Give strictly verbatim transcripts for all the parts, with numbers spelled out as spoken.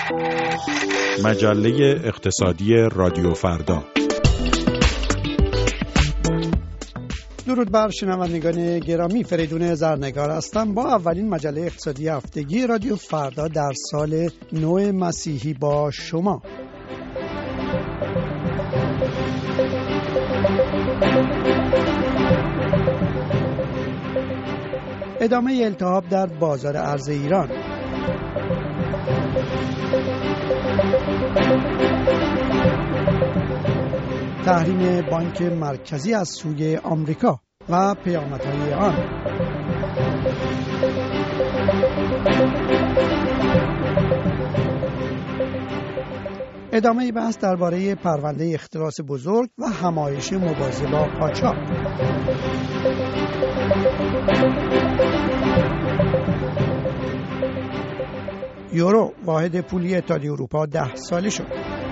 مجله اقتصادی رادیو فردا. درود بر شنوندگان گرامی، فریدون زرنگار هستم با اولین مجله اقتصادی هفتگی رادیو فردا در سال نو مسیحی با شما. ادامه التهاب در بازار ارز ایران، تحریم بانک مرکزی از سوی آمریکا و پیامدهای آن، ادامه بحث درباره پرونده اختلاس بزرگ و همایش مبارزه با قاچاق. یورو واحد پولی اتحادیه اروپا ده ساله شد.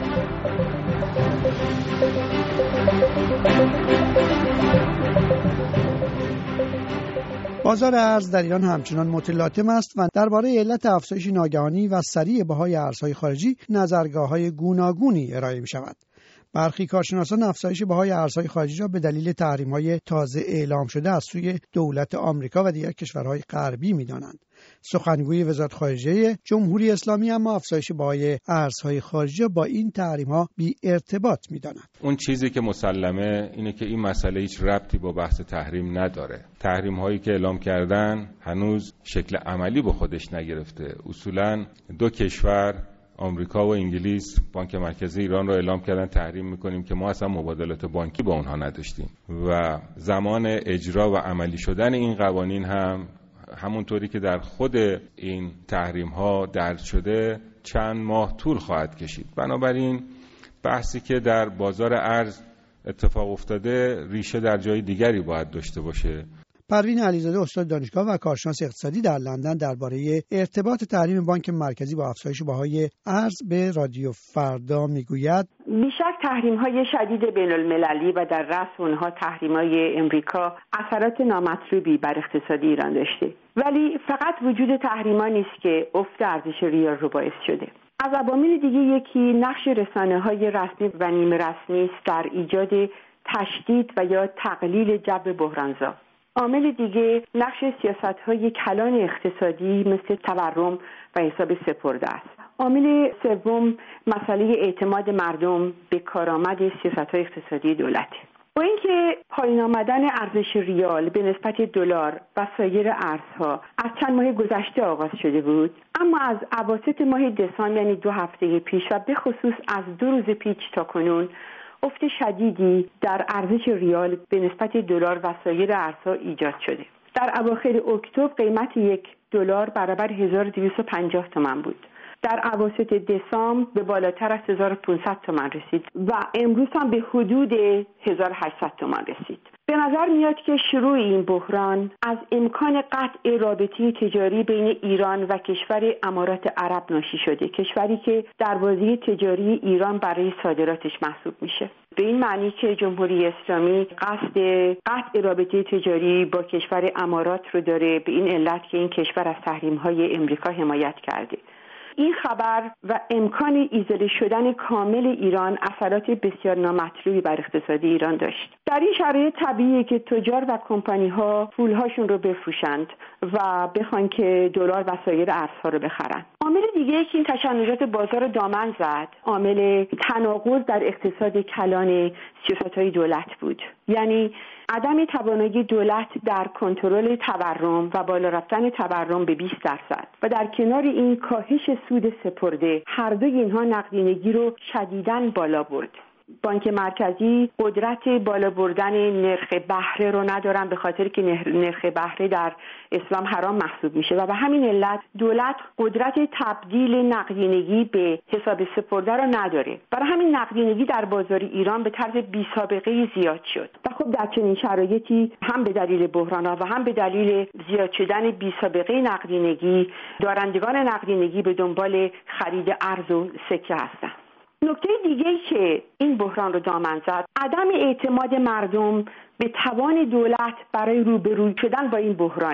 بازار ارز در ایران همچنان متلاطم است و درباره علت افزایش ناگهانی و سریع بهای ارزهای خارجی نظرگاه‌های گوناگونی ارائه می‌شود. برخی کارشناسان افزایش بهای ارزهای خارجی را به دلیل تحریم‌های تازه اعلام شده از سوی دولت آمریکا و دیگر کشورهای غربی می‌دانند. سخنگوی وزارت خارجه جمهوری اسلامی اما افزایش بهای ارزهای خارجی با این تحریم‌ها بی ارتباط می‌داند. اون چیزی که مسلمه اینه که این مسئله هیچ ربطی با بحث تحریم نداره. تحریم‌هایی که اعلام کردن هنوز شکل عملی به خودش نگرفته. اصولاً دو کشور، آمریکا و انگلیس، بانک مرکزی ایران رو اعلام کردن تحریم میکنیم که ما اصلا مبادلات بانکی با اونها نداشتیم و زمان اجرا و عملی شدن این قوانین هم همونطوری که در خود این تحریم ها درج شده چند ماه طول خواهد کشید. بنابراین بحثی که در بازار ارز اتفاق افتاده ریشه در جای دیگری باید داشته باشه. پروین علیزاده استاد دانشگاه و کارشناس اقتصادی در لندن درباره ارتباط تحریم بانک مرکزی با افزایش بهای ارز به رادیو فردا میگوید: بیشک تحریم‌های شدید بین‌المللی و در رأس اونها تحریم‌های امریکا اثرات نامطلوبی بر اقتصاد ایران داشته، ولی فقط وجود تحریم‌ها نیست که افت ارزش ریال رو باعث شده. از عوامل دیگه یکی نقش رسانه‌های رسمی و نیمه رسمی است در ایجاد تشدید و یا تقلیل جو بحرانزا. عامل دیگه نقش سیاست‌های کلان اقتصادی مثل تورم و حساب سپرده است. عامل سوم مسئله اعتماد مردم به کارآمد سیاست‌های اقتصادی دولته. با اینکه پایین آمدن ارزش ریال به نسبت دلار و سایر ارزها از چند ماه گذشته آغاز شده بود، اما از اواسط ماه دسامبر یعنی دو هفته پیش و به خصوص از دو روز پیش تا کنون افت شدیدی در ارزش ریال به نسبت دلار و سایر ارزها ایجاد شده. در اواخر اکتبر قیمت یک دلار برابر هزار و دویست و پنجاه تومان بود. در اواسط دسامبر به بالاتر از هزار و پانصد تومان رسید و امروز هم به حدود هزار و هشتصد تومان رسید. به نظر میاد که شروع این بحران از امکان قطع رابطه تجاری بین ایران و کشور امارات عرب ناشی شده، کشوری که دروازه تجاری ایران برای صادراتش محسوب میشه. به این معنی که جمهوری اسلامی قصد قطع رابطه تجاری با کشور امارات رو داره، به این علت که این کشور از تحریم‌های امریکا حمایت کرده. این خبر و امکان ایزاله شدن کامل ایران اثرات بسیار نامطلوبی بر اقتصاد ایران داشت. در این شرایط طبیعیه که تجار و کمپانی‌ها پولهاشون رو بفروشند و بخوان که دلار و سایر ارزها رو بخرن. عامل دیگه که این تشنجات بازار رو دامن زد، عامل تناقض در اقتصاد کلان سیاست‌های دولت بود. یعنی عدم توانایی دولت در کنترل تورم و بالا رفتن تورم به بیست درصد و در کنار این کاهش سود سپرده، هر دوی اینها نقدینگی رو شدیداً بالا برد. بانک مرکزی قدرت بالا بردن نرخ بهره رو ندارن به خاطر که نرخ بهره در اسلام حرام محسوب میشه و به همین علت دولت قدرت تبدیل نقدینگی به حساب سپرده رو نداره. برای همین نقدینگی در بازار ایران به طرز بی سابقه زیاد شد و خب در چنین شرایطی هم به دلیل بحران‌ها و هم به دلیل زیاد شدن بی سابقه نقدینگی، دارندگان نقدینگی به دنبال خرید ارز و سکه هستند. نکته دیگه‌ای که این بحران رو دامن زد، عدم اعتماد مردم به توان دولت برای روبرو شدن با این بحرانه.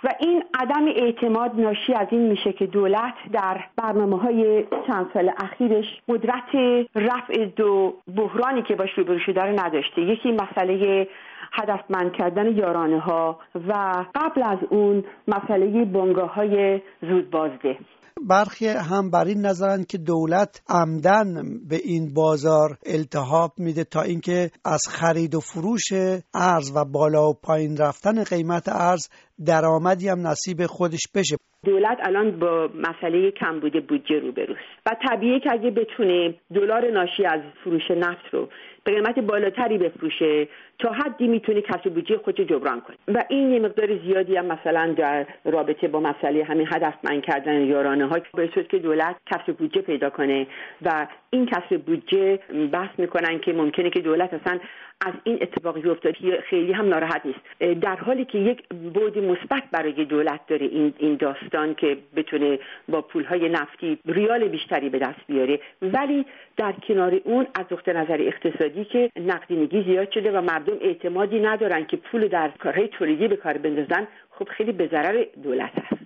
و این عدم اعتماد ناشی از این میشه که دولت در برنامه‌های چند سال اخیرش قدرت رفع دو بحرانی که باش روبرو شده رو نداشته. یکی مسئله هدفمند کردن یارانه‌ها و قبل از اون مسئله بنگاه‌های زودبازده. برخی هم بر این نظرند که دولت عمدن به این بازار التهاب میده تا اینکه از خرید و فروش ارز و بالا و پایین رفتن قیمت ارز درآمدی هم نصیب خودش بشه. دولت الان با مسئله کمبود بودجه روبروست و طبیعیه که اگه بتونه دلار ناشی از فروش نفت رو به قیمت بالاتری بفروشه تا حدی میتونه کسر بودجه خودش جبران کنه و این یه مقدار زیادی هم مثلا در رابطه با مسئله همین هدفمند کردن یارانه ها باعث شد که دولت کسر بودجه پیدا کنه و این کسر بودجه بحث میکنن که ممکنه که دولت اصلا از این اتفاقی افتاد خیلی هم ناراحت نیست، در حالی که یک بعد مثبت برای دولت داره این این داستان که بتونه با پولهای نفتی ریال بیشتری به دست بیاره، ولی در کنار اون از نقطه نظر اقتصادی که نقدینگی زیاد شده و مردم اعتمادی ندارن که پول در کارهای تولیدی به کار بندازن، خب خیلی به ضرر دولت است.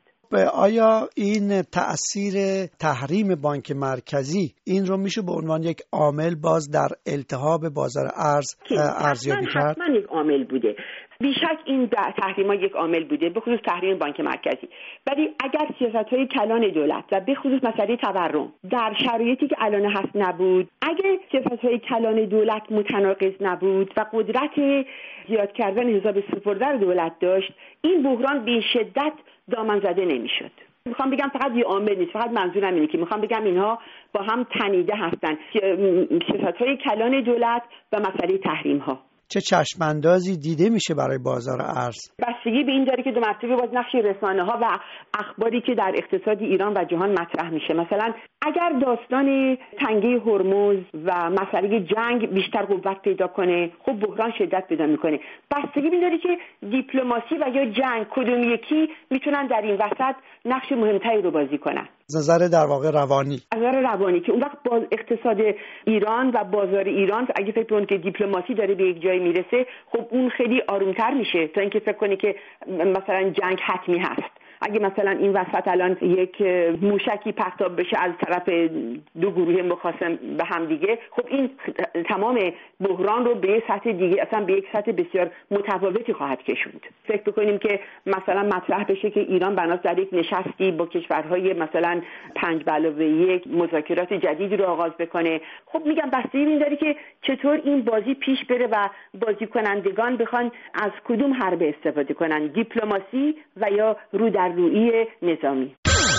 آیا این تأثیر تحریم بانک مرکزی این رو میشه به عنوان یک عامل باز در التهاب بازار ارز ارزیابی کرد؟ حتما یک عامل بوده. بیشک این تحریم ها یک عامل بوده، به خصوص تحریم بانک مرکزی. ولی اگر سیاست های کلان دولت و به خصوص مسئله تورم در شرایطی که الان هست نبود، اگر سیاست های کلان دولت متناقض نبود و قدرت زیاد کردن حساب سپرده دولت داشت، این بحران به شدت دامن زده نمیشد. میخوام بگم فقط یه عامل نیست، فقط منظورم اینه که میخوام بگم اینها با هم تنیده هستن، سیاست های کلان دولت و مسئله تحریم ها. چه چشماندازی دیده میشه برای بازار ارز؟ بستگی به این داره که دو مرتبه باز نقش رسانه‌ها و اخباری که در اقتصاد ایران و جهان مطرح میشه. مثلا اگر داستان تنگه هرمز و مسئله جنگ بیشتر قوت پیدا کنه، خب بحران شدت پیدا میکنه. بستگی به این داره که دیپلماسی و یا جنگ کدوم یکی میتونن در این وسط نقش مهمتری رو بازی کنن. از نظر در واقع روانی از نظر روانی که اون وقت باز اقتصاد ایران و بازار ایران اگه فکر کنید که دیپلماسی داره به یک جایی میرسه، خب اون خیلی آرومتر میشه تا اینکه فکر کنی که مثلا جنگ حتمی هست. اگه مثلا این وسط الان یک موشکی پرتاب بشه از طرف دو گروه مخاصم به هم دیگه، خب این تمام بحران رو به سطح دیگه، اصلا به یک سطح بسیار متفاوتی خواهد کشوند. فکر بکنیم که مثلا مطرح بشه که ایران بناس در یک نشستی با کشورهای مثلا پنج به علاوه یک مذاکرات جدیدی رو آغاز بکنه. خب میگم بستگی این داره که چطور این بازی پیش بره و بازی کنندگان بخوان از کدوم حربه استفاده کنن، دیپلماسی و یا رو در روی نظامی.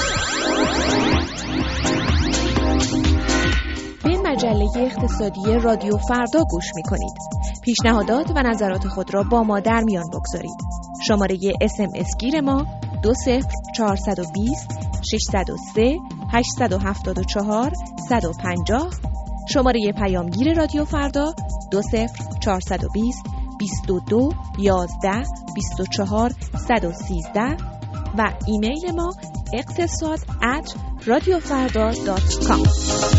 به مجله اقتصادی رادیو فردا گوش می‌کنید. پیشنهادات و نظرات خود را با ما در میان بگذارید. شماره اس ام اس گیر ما دو صفر چهار دو صفر شش صفر سه هشت هفت چهار صد و پنجاه، شماره پیامگیر رادیو فردا دو صفر چهار دو صفر بیست و دو یازده بیست و چهار صد و سیزده و ایمیل ما اقتصاد ات رادیو فردا دات کام.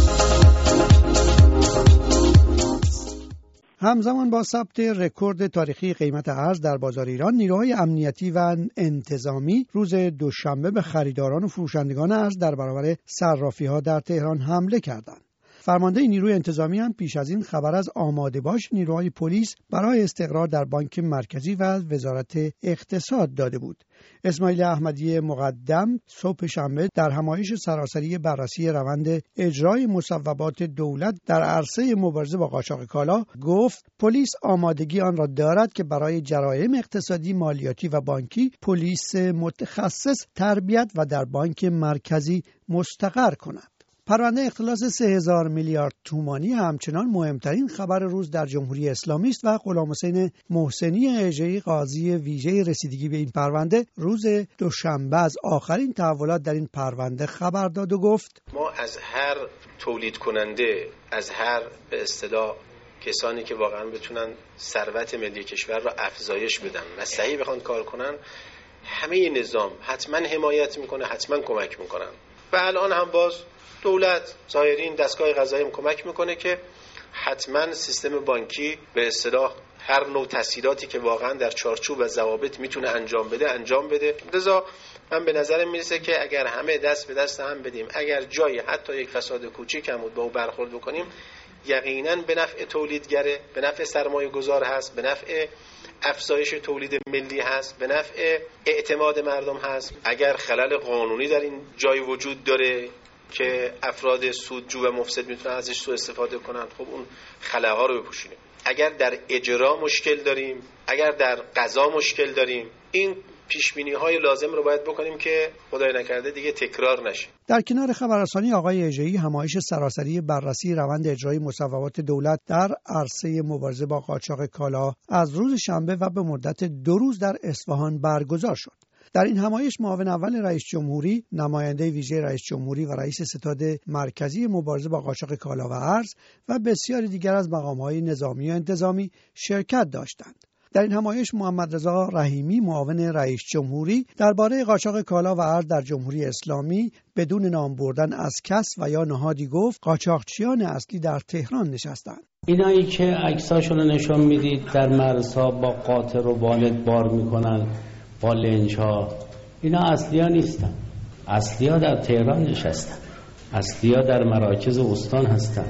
همزمان با ثبت رکورد تاریخی قیمت ارز در بازار ایران، نیروهای امنیتی و انتظامی روز دوشنبه به خریداران و فروشندگان ارز در برابر صرافی‌ها در تهران حمله کردند. فرمانده نیروی انتظامی هم پیش از این خبر از آماده باش نیروهای پلیس برای استقرار در بانک مرکزی و وزارت اقتصاد داده بود. اسماعیل احمدی مقدم صبح شنبه در همایش سراسری بررسی روند اجرای مصوبات دولت در عرصه مبارزه با قاچاق کالا گفت پلیس آمادگی آن را دارد که برای جرایم اقتصادی، مالیاتی و بانکی پلیس متخصص تربیت و در بانک مرکزی مستقر کند. پرونده اختلاس سه هزار میلیارد تومانی همچنان مهمترین خبر روز در جمهوری اسلامی است و غلامحسین محسنی اژه‌ای قاضی ویژه رسیدگی به این پرونده روز دوشنبه از آخرین تحولات در این پرونده خبر داد و گفت ما از هر تولید کننده، از هر به اصطلاح کسانی که واقعا بتونن ثروت ملی کشور را افزایش بدن و صحیح بخوان کار کنن، همه نظام حتما حمایت میکنه، حتما کمک میکنن و الان هم باز دولت ظاهرین دستگاه قضایی هم کمک میکنه که حتما سیستم بانکی به اصطلاح هر نوع تسهیلاتی که واقعا در چارچوب و ضوابط میتونه انجام بده انجام بده. لذا من به نظرم میرسه که اگر همه دست به دست هم بدیم، اگر جایی حتی یک فساد کوچیک هم بود با او برخورد بکنیم، یقینا به نفع تولیدگره، به نفع سرمایه گذار هست، به نفع افزایش تولید ملی هست، به نفع اعتماد مردم هست. اگر خلل قانونی در این جای وجود داره که افراد سودجو و مفسد میتونن ازش سوء استفاده کنن، خب اون خلاها رو بپوشونیم. اگر در اجرا مشکل داریم، اگر در قضا مشکل داریم، این پیشبینی‌های لازم رو باید بکنیم که خدای نکرده دیگه تکرار نشه. در کنار خبررسانی آقای اژه‌ای، همایش سراسری بررسی روند اجرای مصوبات دولت در عرصه مبارزه با قاچاق کالا از روز شنبه و به مدت دو روز در اصفهان برگزار شد. در این همایش معاون اول رئیس جمهوری، نماینده ویژه رئیس جمهوری و رئیس ستاد مرکزی مبارزه با قاچاق کالا و ارز و بسیاری دیگر از مقام‌های نظامی و انتظامی شرکت داشتند. در این همایش محمد رضا رحیمی، معاون رئیس جمهوری، درباره قاچاق کالا و ارز در جمهوری اسلامی بدون نام بردن از کس و یا نهادی گفت قاچاقچیان اصلی در تهران نشستند. اینایی که عکساشون رو نشون میدید در مرزها با قاطر و والد بار میکنن با لنج‌ها، اینا اصلیا نیستن. اصلیا در تهران نشستن، اصلیا در مراکز استان هستن.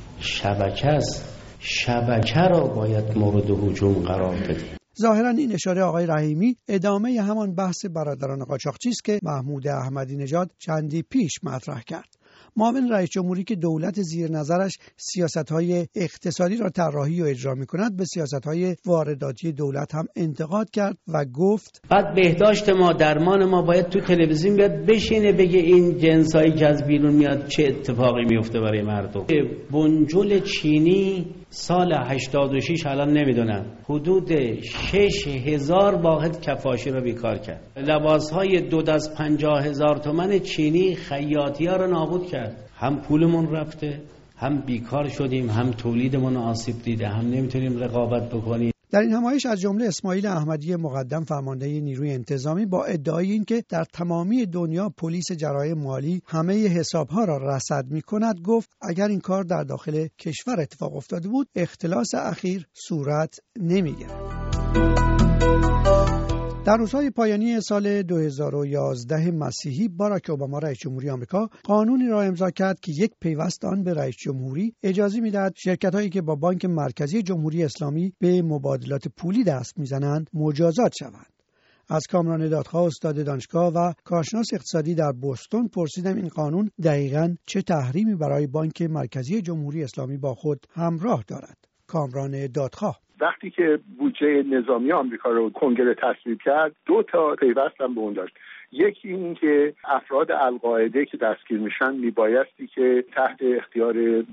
شبکه است، شبکه را باید مورد هجوم قرار بدیم. ظاهرا این اشاره آقای رحیمی ادامه همان بحث برادران قاچاقچی است که محمود احمدی نژاد چندی پیش مطرح کرد. معاون رئیس جمهوری که دولت زیر نظرش سیاست‌های اقتصادی را طراحی و اجرا می‌کند، به سیاست‌های وارداتی دولت هم انتقاد کرد و گفت بعد بهداشت ما، درمان ما باید تو تلویزیون بیاد بشینه بگه این جنسایی که از بیرون میاد چه اتفاقی میفته برای مردم. بنجل چینی سال هشتاد و شش الان نمیدونم حدود شش هزار واحد کفاشی رو بیکار کرد. لباس‌های دو دست پنجاه هزار تومان چینی خیاطی‌ها رو نابود کرد. هم پولمون رفته، هم بیکار شدیم، هم تولیدمون آسیب دیده، هم نمیتونیم رقابت بکنیم. در این همایش از جمله اسماعیل احمدی مقدم، فرمانده نیروی انتظامی، با ادعای اینکه در تمامی دنیا پلیس جرایم مالی همه حسابها را رصد می‌کند، گفت اگر این کار در داخل کشور اتفاق افتاده بود، اختلاس اخیر صورت نمی‌گرفت. در روزهای پایانی سال دو هزار و یازده مسیحی، باراک اوباما رئیس جمهوری آمریکا قانونی را امضا کرد که یک پیوست آن به رئیس جمهوری اجازه می‌دهد شرکت‌هایی که با بانک مرکزی جمهوری اسلامی به مبادلات پولی دست می‌زنند مجازات شوند. از کامران دادخواه، استاد دانشگاه و کارشناس اقتصادی در بوستون، پرسیدم این قانون دقیقاً چه تحریمی برای بانک مرکزی جمهوری اسلامی با خود همراه دارد. کامران دادخواه: وقتی که بودجه نظامی آمریکا رو کنگره تصویب کرد، دو تا پیوست هم به اون داشت. یکی این که افراد القاعده که دستگیر میشن میبایستی که تحت اختیار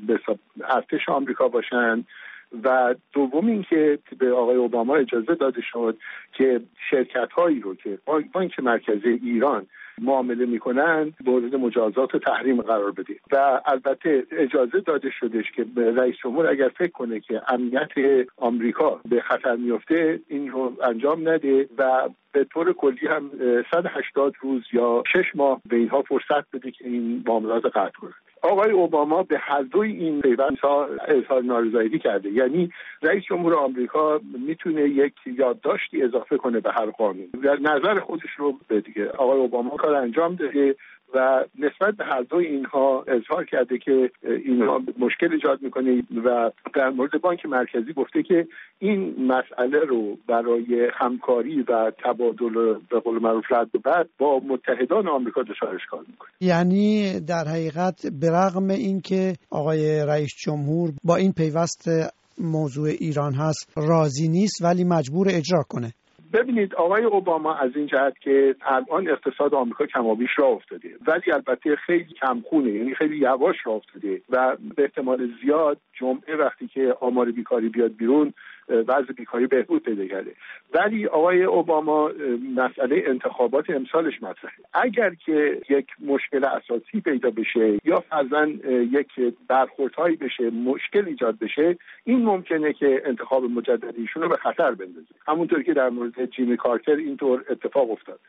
ارتش آمریکا باشن، و دوم این که به آقای اوباما اجازه داده شد که شرکت هایی رو که بانک مرکزی ایران معامله میکنن مورد مجازات و تحریم قرار بده. و البته اجازه داده شدش که رئیس جمهور اگر فکر کنه که امنیت آمریکا به خطر میفته این رو انجام نده و به طور کلی هم صد و هشتاد روز یا شش ماه به اینها فرصت بده که این معاملات قطع کنند. آقای اوباما به هر دوی این پیوست‌ها اظهار نارضایتی کرده. یعنی رئیس جمهور آمریکا میتونه یک یادداشتی اضافه کنه به هر قانون، نظر خودش رو به دیگه. آقای اوباما کار انجام داده و نسبت به هر دوی اینها اظهار کرده که اینها مشکل ایجاد میکنه و در مورد بانک مرکزی گفته که این مسئله رو برای همکاری و تبادل به قول معروف رد و بدل با متحدان آمریکا دچارش کار میکنه. یعنی در حقیقت به رغم اینکه آقای رئیس جمهور با این پیوست موضوع ایران هست راضی نیست، ولی مجبور اجرا کنه. ببینید آقای اوباما از این جهت که الان اقتصاد آمریکا کمابیش راه افتاده، ولی البته خیلی کمخونه، یعنی خیلی یواش راه افتاده و به احتمال زیاد جمعه وقتی که آمار بیکاری بیاد بیرون وضع بیکاری بهبود پیدا کرده. ولی آقای اوباما مسئله انتخابات امسالش مطرحه. اگر که یک مشکل اساسی پیدا بشه یا فرضاً یک برخوردهایی بشه، مشکل ایجاد بشه، این ممکنه که انتخاب مجدد ایشون رو به خطر بندازه. همونطور که در مورد جیمی کارتر اینطور اتفاق افتاد.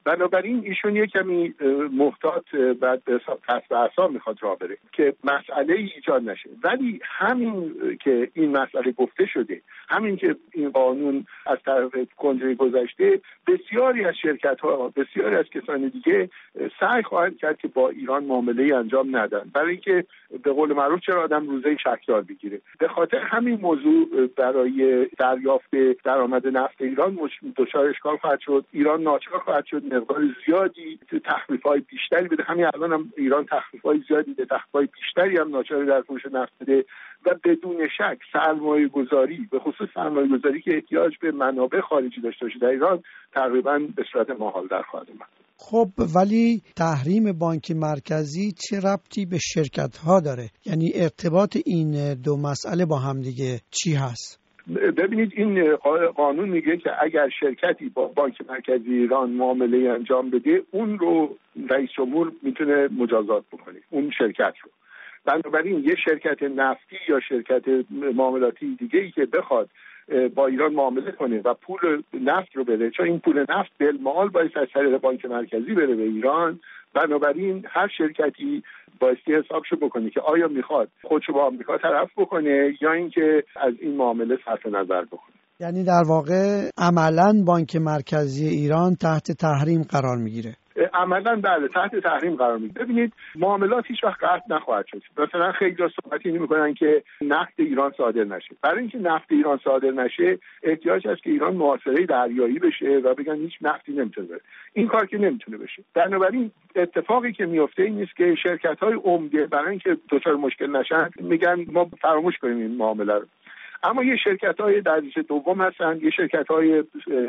بنابراین ایشون یک کمی محتاط و به حساب دست به عصا میخواد راه بره که مسئله ایجاد نشه. ولی همین که این مسئله گفته شده، همین که این قانون از طرف کنگره گذشته، بسیاری از شرکت ها، بسیاری از کسان دیگه سعی خواهند کرد که با ایران معامله انجام ندن، برای اینکه به قول معروف چرا آدم روزه شکدار بگیره. به خاطر همین موضوع برای دریافت درآمد نفت ایران دچار اشکال خواهد شد. ایران ناچار خواهد شد مقدار زیادی تخفیف‌های بیشتری بده. همین الان هم ایران تخفیف‌های زیادی به تخفیف‌های بیشتری هم ناچار در فروش نفت بده و بدون شک سرمایه‌گذاری، به خصوص سرمایه‌گذاری که احتیاج به منابع خارجی داشته باشه در ایران، تقریباً به صورت محال در خواهد اومد. خب ولی تحریم بانک مرکزی چه ربطی به شرکت‌ها داره؟ یعنی ارتباط این دو مسئله با هم دیگه چی هست؟ ببینید این قانون میگه که اگر شرکتی با بانک مرکزی ایران معامله انجام بده، اون رو رئیس جمهور میتونه مجازات بکنه، اون شرکت رو. بنابراین یه شرکت نفتی یا شرکت معاملاتی دیگه ای که بخواد با ایران معامله کنه و پول نفت رو بده، چون این پول نفت بالمال باید از طریق بانک مرکزی بره به ایران، بنابراین هر شرکتی بایستی حسابشو بکنه که آیا میخواد خودشو با آمریکا طرف بکنه یا اینکه از این معامله صرف نظر بکنه. یعنی در واقع عملاً بانک مرکزی ایران تحت تحریم قرار میگیره. عملاً بله تحت تحریم قرار میگیره. ببینید معاملات هیچ وقت قطع نخواهد شد. مثلا خیلی جا صحبت اینو میکنن که نفت ایران صادر نشه. برای اینکه نفت ایران صادر نشه احتیاج هست که ایران محاصره دریایی بشه و بگن هیچ نفتی نمیتونه بره. این کار که نمیتونه بشه. بنابراین اتفاقی که میفته این است که شرکت‌های عمده برای اینکه دچار مشکل نشن میگن ما فراموش کنیم این معامله رو. اما یه شرکت‌های درجه دوم هستن، یه شرکت‌های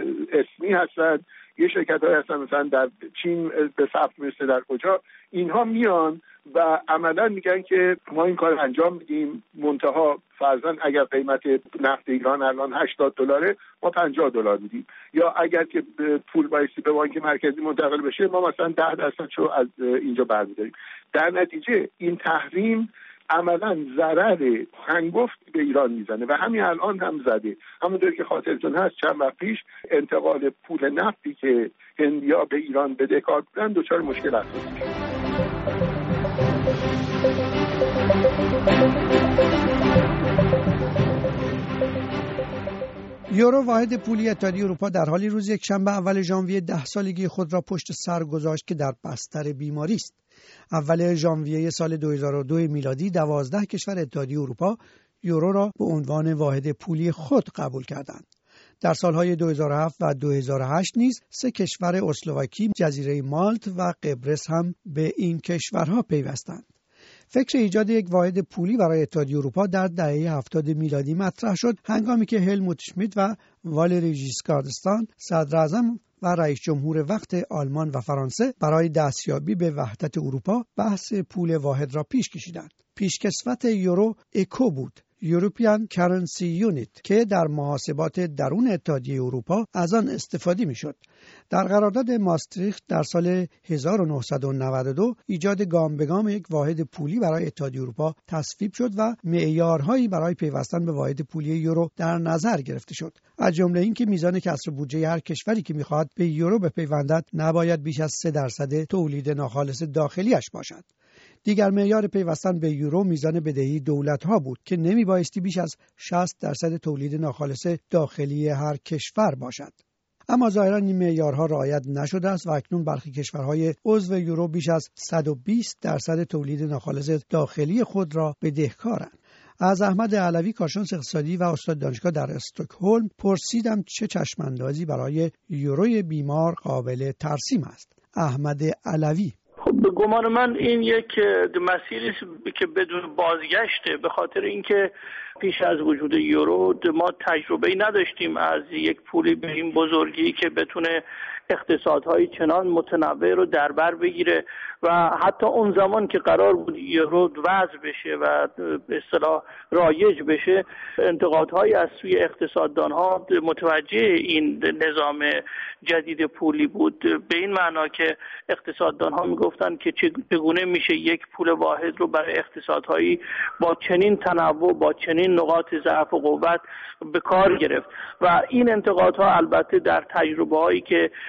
اسمی هستن، یه شرکت‌های هستن مثلا در چین به ثبت میرسه در کجا، اینها میان و عملاً میگن که ما این کار انجام میدیم، منتها فرضاً اگر قیمت نفت ایران الان هشتاد دلاره ما پنجاه دلار میدیم، یا اگر که پول بایستی به بانک مرکزی منتقل بشه ما مثلا ده درصدشو از اینجا برمی‌داریم. در نتیجه این تحریم عملاً ضرر هنگفت به ایران میزنه و همین الان هم زده. همونطور که خاطرتون هست چند وقت پیش انتقال پول نفتی که هندیا به ایران بدهکار بودن دچار مشکل احساس شد. یورو واحد پولی اتحادیه اروپا در حالی روز یکشنبه اول ژانویه ده سالگی خود را پشت سر گذاشت که در بستر بیماری است. اول ژانویه سال دو هزار و دو میلادی دوازده کشور اتحادیه اروپا یورو را به عنوان واحد پولی خود قبول کردند. در سالهای دو هزار و هفت و دو هزار و هشت نیز سه کشور اسلواکی، جزیره مالت و قبرس هم به این کشورها پیوستند. فکر ایجاد یک واحد پولی برای اتحادیه اروپا در دهه هفتاد میلادی مطرح شد، هنگامی که هلموت شمیت و والری ژیسکار دستان صدر اعظم و رئیس جمهور وقت آلمان و فرانسه برای دستیابی به وحدت اروپا بحث پول واحد را پیش کشیدند. پیشکسوت یورو اکو بود، European Currency Unit، که در محاسبات درون اتحادیه اروپا از آن استفاده می‌شد. در قرارداد ماستریخت در سال هزار و نهصد و نود و دو ایجاد گام به گام یک واحد پولی برای اتحادیه اروپا تصویب شد و معیارهایی برای پیوستن به واحد پولی یورو در نظر گرفته شد. از جمله اینکه میزان کسر بودجه هر کشوری که می‌خواهد به یورو بپیوندد نباید بیش از سه درصد تولید ناخالص داخلیش باشد. دیگر معیار پیوستن به یورو میزان بدهی دولت‌ها بود که نمیبایستی بیش از شصت درصد تولید ناخالص داخلی هر کشور باشد. اما ظاهراً این معیارها رعایت نشده است و اکنون برخی کشورهای عضو یورو بیش از صد و بیست درصد تولید ناخالص داخلی خود را بدهکارند. از احمد علوی، کارشناس اقتصادی و استاد دانشگاه در استکهلم، پرسیدم چه چشماندازی برای یوروی بیمار قابل ترسیم است. احمد علوی: به گمان من این یک مسیری که بدون بازگشته، به خاطر اینکه پیش از وجود یورو ما تجربه‌ای نداشتیم از یک پولی به این بزرگی که بتونه اقتصادهای چنان متنوع رو در بر بگیره و حتی اون زمان که قرار بود یورو وضع بشه و به اصطلاح رایج بشه، انتقادهایی از سوی اقتصاددانها متوجه این نظام جدید پولی بود، به این معنا که اقتصاددانها میگفتن که چگونه میشه یک پول واحد رو برای اقتصادهایی با چنین تنوع، با چنین نقاط ضعف و قوت به کار گرفت. و این انتقادها البته در تجربه هایی که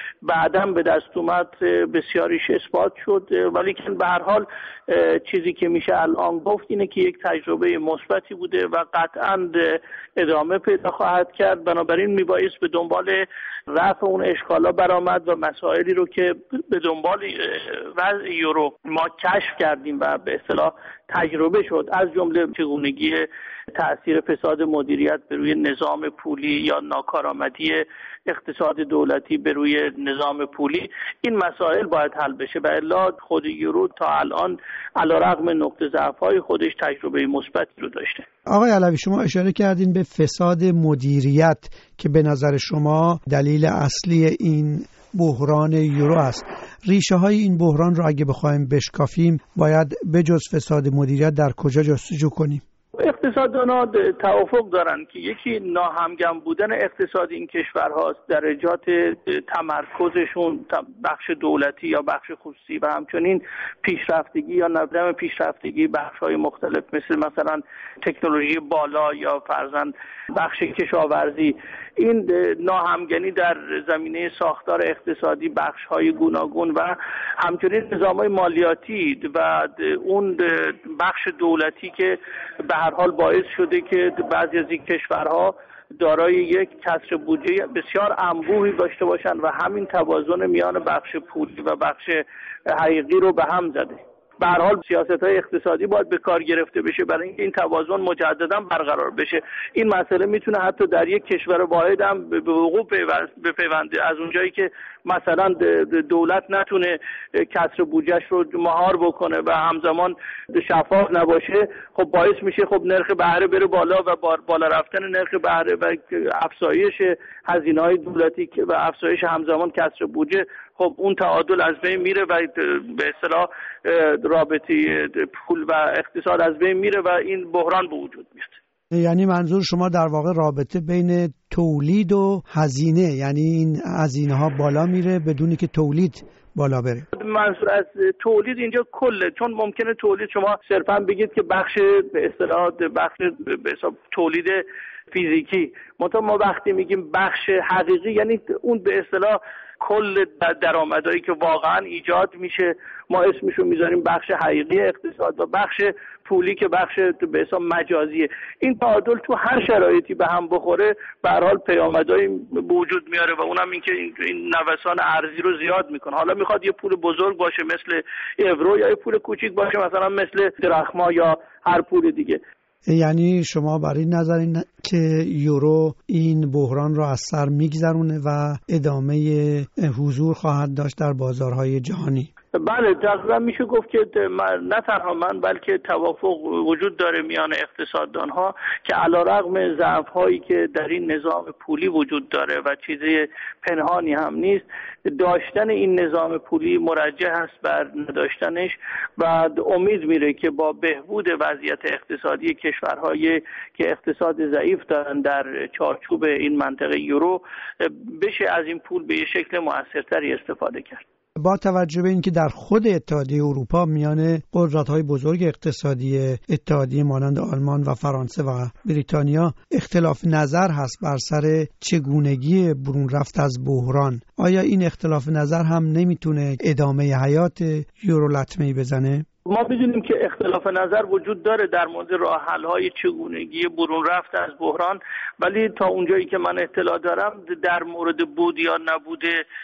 بعداً به دست اومد بسیاریش اثبات شد، ولی که به هر حال چیزی که میشه الان گفت اینه که یک تجربه مثبتی بوده و قطعاً ادامه پیدا خواهد کرد. بنابراین میبایست به دنبال رفع اون اشکالا برآمد و مسائلی رو که به دنبال وضع یورو ما کشف کردیم و به اصطلاح تجربه شد، از جمله چگونگی تأثیر فساد مدیریت بر روی نظام پولی یا ناکارآمدی اقتصاد دولتی بر روی نظام پولی، این مسائل باید حل بشه و الا خود یورو تا الان علیرغم نقطه ضعف‌های خودش تجربه مثبتی رو داشته. آقای علوی، شما اشاره کردین به فساد مدیریت که به نظر شما دلیل اصلی این بحران یورو است. ریشه های این بحران رو اگه بخوایم بشکافیم باید بجز فساد مدیریت در کجا جستجو کنیم؟ اقتصاددان‌ها توافق دارن که یکی ناهمگن بودن اقتصاد این کشورهاست، درجات تمرکزشون بخش دولتی یا بخش خصوصی و همچنین پیشرفتگی یا نظم پیشرفتگی بخش‌های مختلف مثل مثلا تکنولوژی بالا یا فرضاً بخش کشاورزی. این ناهمگنی در زمینه ساختار اقتصادی بخش‌های گوناگون و همچنین نظام‌های مالیاتی و اون بخش دولتی که به هر حال باعث شده که بعضی از این کشورها دارای یک کسر بودجه بسیار انبوهی داشته باشند و همین توازن میان بخش پولی و بخش حقیقی رو به هم زده. به هر حال سیاست‌های اقتصادی باید به کار گرفته بشه برای اینکه این توازن مجددا برقرار بشه. این مسئله میتونه حتی در یک کشور واحد هم به وقوع بپیونده، از اونجایی که مثلا دولت نتونه کسر بودجهش رو مهار بکنه و همزمان شفاف نباشه، خب باعث میشه خب نرخ بهره بره بالا و بالا رفتن نرخ بهره و افزایش هزینه‌های دولتی و افزایش همزمان کسر بودجه، خب اون تعادل از بین میره و به اصطلاح رابطه پول و اقتصاد از بین میره و این بحران به وجود میاد. یعنی منظور شما در واقع رابطه بین تولید و هزینه، یعنی این هزینه ها بالا میره بدونی که تولید بالا بره. منظور از تولید اینجا کله، چون ممکنه تولید شما صرفا بگید که بخش به اصطلاح بخش به حساب تولید فیزیکی، منتها ما وقتی میگیم بخش حقیقی یعنی اون به اصطلاح کل درآمدایی که واقعا ایجاد میشه، ما اسمشو میذاریم بخش حقیقی اقتصاد و بخش پولی که بخش به حساب مجازیه. این تعادل تو هر شرایطی به هم بخوره به هر حال پیامدایی به وجود میاره و اونم این که این نوسان ارزی رو زیاد میکنه. حالا میخواد یه پول بزرگ باشه مثل یورو یا یه پول کوچیک باشه مثلا مثل درخما یا هر پول دیگه. یعنی شما برای نظرین که یورو این بحران را از سر میگذرونه و ادامه حضور خواهد داشت در بازارهای جهانی؟ بله، تقریبا میشه گفت که نه تنها من بلکه توافق وجود داره میان اقتصاددانها که علیرغم ضعف‌هایی که در این نظام پولی وجود داره و چیز پنهانی هم نیست، داشتن این نظام پولی مرجح است بر نداشتنش و امید میره که با بهبود وضعیت اقتصادی کشورهایی که اقتصاد ضعیف دارن در چارچوب این منطقه یورو بشه از این پول به شکل مؤثرتری استفاده کرد. با توجه به اینکه در خود اتحادیه اروپا میان قدرت‌های بزرگ اقتصادی اتحادیه مانند آلمان و فرانسه و بریتانیا اختلاف نظر هست بر سر چگونگی برون رفت از بحران، آیا این اختلاف نظر هم نمیتونه ادامه حیات یورو لطمه‌ای بزنه؟ ما بدونیم که اختلاف نظر وجود داره در مورد راه حل‌های چگونگی برون رفت از بحران، ولی تا اونجایی که من اطلاع دارم در مورد بود یا نبود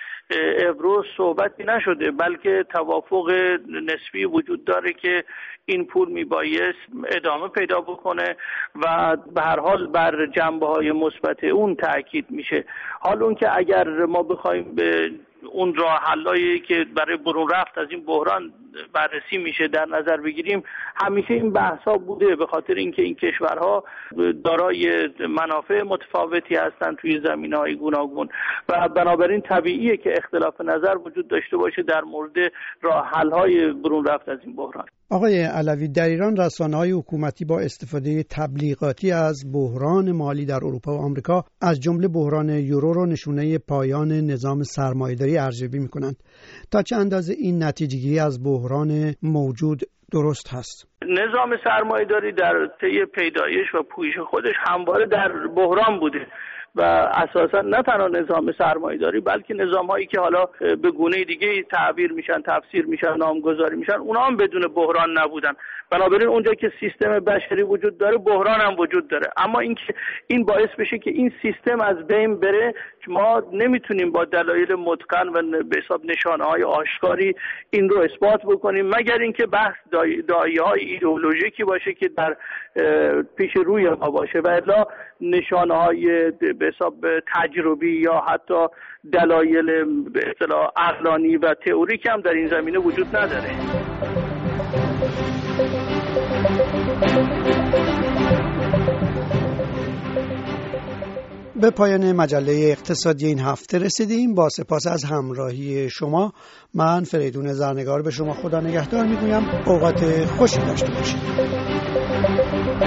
یورو صحبتی نشده، بلکه توافق نسبی وجود داره که این پول میبایست ادامه پیدا بکنه و به هر حال بر جنبه‌های مثبت اون تاکید میشه. حال اون که اگر ما بخوایم به اون راه حلایی که برای برون رفت از این بحران بررسی میشه در نظر بگیریم، همیشه این بحث‌ها بوده به خاطر اینکه این کشورها دارای منافع متفاوتی هستند توی زمینه‌های گوناگون و بنابراین طبیعیه که اختلاف نظر وجود داشته باشه در مورد راه حل‌های برون رفت از این بحران. آقای علوی، در ایران رسانه‌های حکومتی با استفاده تبلیغاتی از بحران مالی در اروپا و آمریکا از جمله بحران یورو رو نشونه پایان نظام سرمایه‌داری ارزیابی می‌کنند. تا چه اندازه این نتیجه‌گیری از بحران موجود درست هست؟ نظام سرمایه‌داری در طی پیدایش و پویش خودش همواره در بحران بوده. و اساسا نه تنها نظام سرمایه‌داری بلکه نظام‌هایی که حالا به گونه دیگه تعبیر میشن، تفسیر میشن، نامگذاری میشن، اونها هم بدون بحران نبودن. بنابراین اونجا که سیستم بشری وجود داره بحران هم وجود داره. اما اینکه این باعث بشه که این سیستم از بین بره، ما نمیتونیم با دلایل متقن و به حساب نشانه‌های آشکاری این رو اثبات بکنیم، مگر اینکه بحث دایه‌های ایدئولوژیکی باشه که در پیش روی ما باشه و الا نشانه‌های به حساب تجربی یا حتی دلایل به اصطلاح عقلانی و تئوریک هم در این زمینه وجود نداره. به پایان مجله اقتصادی این هفته رسیدیم. با سپاس از همراهی شما، من فریدون زرنگار به شما خدا نگهدار میگویم. اوقات خوشی داشته باشید.